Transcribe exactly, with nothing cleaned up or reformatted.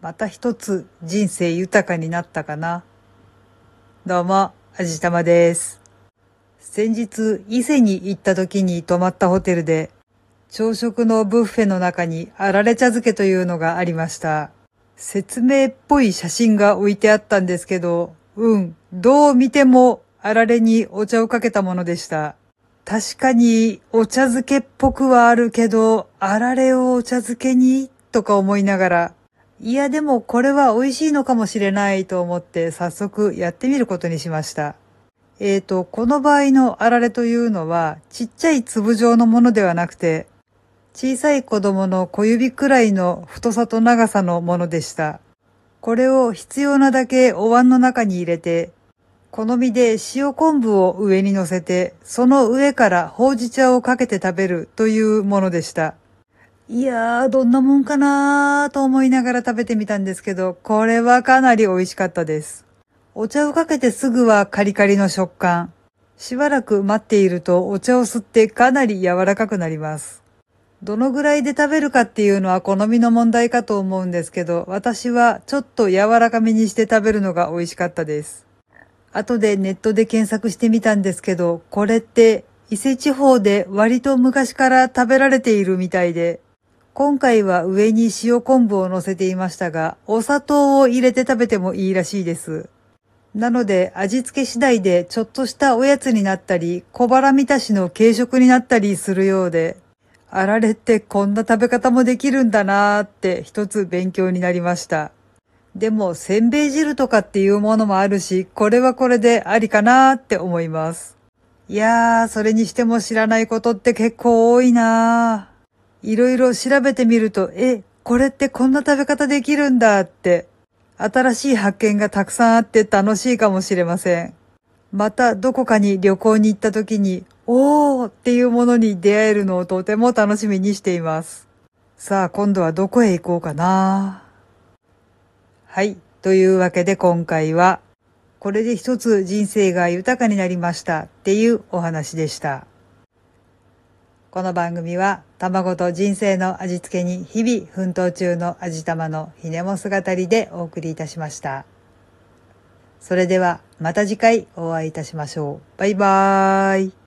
また一つ人生豊かになったかな。どうも、あじたまです。先日、伊勢に行った時に泊まったホテルで、朝食のブッフェの中にあられ茶漬けというのがありました。説明っぽい写真が置いてあったんですけど、うん、どう見てもあられにお茶をかけたものでした。確かにお茶漬けっぽくはあるけど、あられをお茶漬けにとか思いながら、いやでもこれは美味しいのかもしれないと思って早速やってみることにしました。えーと、この場合のあられというのはちっちゃい粒状のものではなくて、小さい子供の小指くらいの太さと長さのものでした。これを必要なだけお椀の中に入れて、好みで塩昆布を上に乗せて、その上からほうじ茶をかけて食べるというものでした。いやー、どんなもんかなーと思いながら食べてみたんですけど、これはかなり美味しかったです。お茶をかけてすぐはカリカリの食感。しばらく待っているとお茶を吸ってかなり柔らかくなります。どのぐらいで食べるかっていうのは好みの問題かと思うんですけど、私はちょっと柔らかめにして食べるのが美味しかったです。後でネットで検索してみたんですけど、これって伊勢地方で割と昔から食べられているみたいで、今回は上に塩昆布を乗せていましたが、お砂糖を入れて食べてもいいらしいです。なので味付け次第でちょっとしたおやつになったり、小腹満たしの軽食になったりするようで、あられってこんな食べ方もできるんだなーって一つ勉強になりました。でもせんべい汁とかっていうものもあるし、これはこれでありかなーって思います。いやー、それにしても知らないことって結構多いなー。いろいろ調べてみると、え、これってこんな食べ方できるんだって、新しい発見がたくさんあって楽しいかもしれません。またどこかに旅行に行った時に、おーっていうものに出会えるのをとても楽しみにしています。さあ、今度はどこへ行こうかな。はい。というわけで今回は、これで一つ人生が豊かになりましたっていうお話でした。この番組は卵と人生の味付けに日々奮闘中の味玉のひねも姿りでお送りいたしました。それではまた次回お会いいたしましょう。バイバーイ。